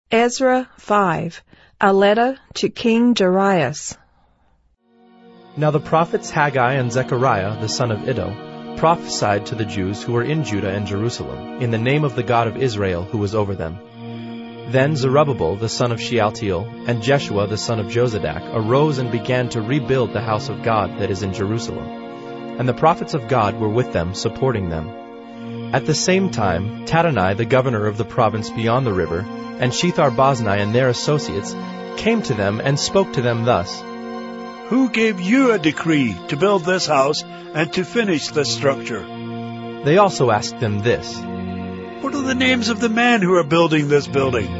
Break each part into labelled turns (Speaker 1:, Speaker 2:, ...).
Speaker 1: Ezra 5, a letter to King Darius.
Speaker 2: Now the prophets Haggai and Zechariah, the son of Iddo, prophesied to the Jews who were in Judah and Jerusalem, in the name of the God of Israel who was over them. Then Zerubbabel the son of Shealtiel and Jeshua the son of Jozadak arose and began to rebuild the house of God that is in Jerusalem. And the prophets of God were with them, supporting them. At the same time, Tattenai, the governor of the province beyond the river, and Shethar-Boznai and their associates came to them and spoke to them thus:
Speaker 3: Who gave you a decree to build this house and to finish this structure?
Speaker 2: They also asked them this:
Speaker 3: What are the names of the men who are building this building?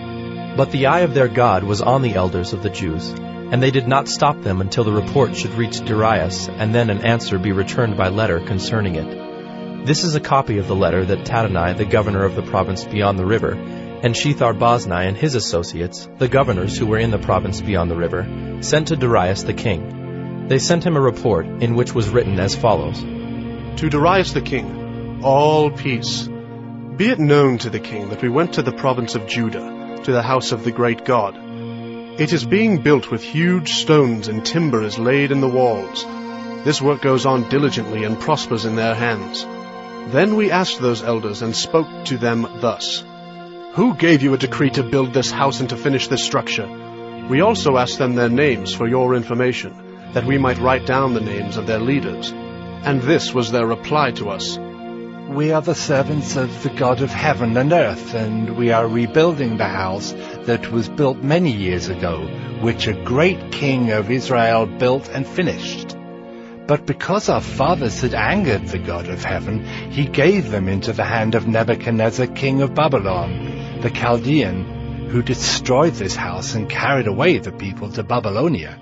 Speaker 2: But the eye of their God was on the elders of the Jews, and they did not stop them until the report should reach Darius, and then an answer be returned by letter concerning it. This is a copy of the letter that Tattenai, the governor of the province beyond the river, and Shethar-Boznai and his associates, the governors who were in the province beyond the river, sent to Darius the king. They sent him a report, in which was written as follows:
Speaker 4: To Darius the king, all peace. Be it known to the king that we went to the province of Judah, to the house of the great God. It is being built with huge stones, and timber is laid in the walls. This work goes on diligently and prospers in their hands. Then we asked those elders and spoke to them thus: Who gave you a decree to build this house and to finish this structure? We also asked them their names for your information, that we might write down the names of their leaders. And this was their reply to us:
Speaker 5: We are the servants of the God of heaven and earth, and we are rebuilding the house that was built many years ago, which a great king of Israel built and finished. But because our fathers had angered the God of heaven, he gave them into the hand of Nebuchadnezzar, king of Babylon, the Chaldean, who destroyed this house and carried away the people to Babylonia.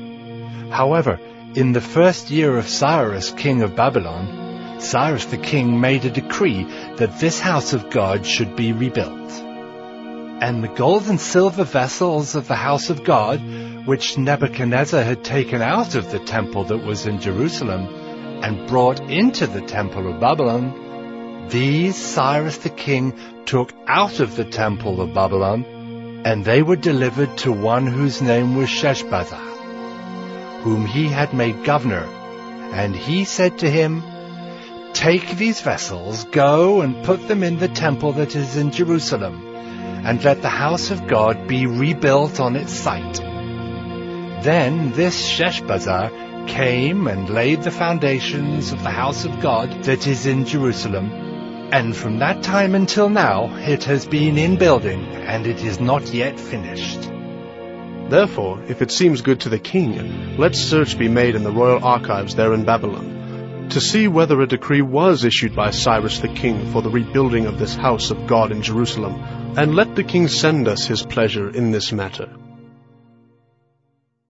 Speaker 5: However, in the first year of Cyrus, king of Babylon, Cyrus the king made a decree that this house of God should be rebuilt. And the gold and silver vessels of the house of God, which Nebuchadnezzar had taken out of the temple that was in Jerusalem and brought into the temple of Babylon, these Cyrus the king took out of the temple of Babylon, and they were delivered to one whose name was Sheshbazzar, whom he had made governor. And he said to him, Take these vessels, go and put them in the temple that is in Jerusalem, and let the house of God be rebuilt on its site. Then this Sheshbazzar came and laid the foundations of the house of God that is in Jerusalem, and from that time until now it has been in building, and it is not yet finished.
Speaker 4: Therefore, if it seems good to the king, let search be made in the royal archives there in Babylon, to see whether a decree was issued by Cyrus the king for the rebuilding of this house of God in Jerusalem, and let the king send us his pleasure in this matter.